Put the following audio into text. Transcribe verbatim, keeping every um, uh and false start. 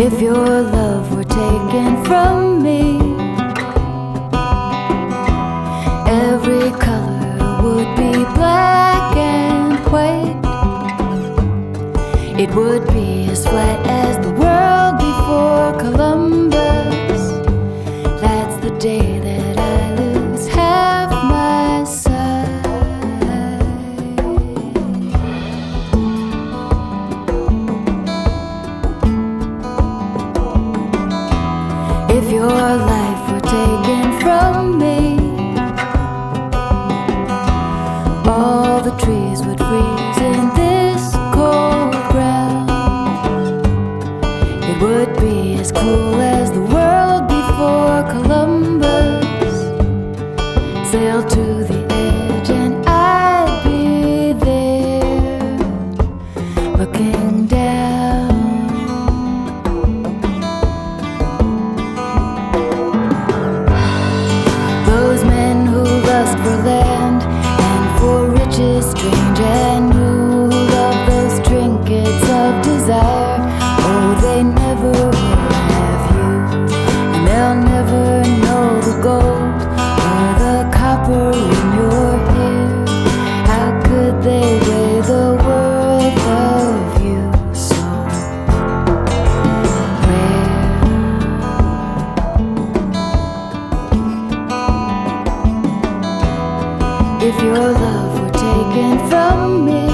If your love were taken from me, every color would be black and white. It would be as flat as the world before Columbus. That's the day that I lose half my sight. If your life were taken from me, all the trees would freeze in this cold ground. It would be as cool as the world before Columbus sailed to the edge, and I'd be there looking down. Those men who lust for land and for riches strange and new, who love those trinkets of desire, oh, they never will have you, and they'll never know the gold or the copper in your hair. How could they weigh the worth of you so rare? If your love were taken from me,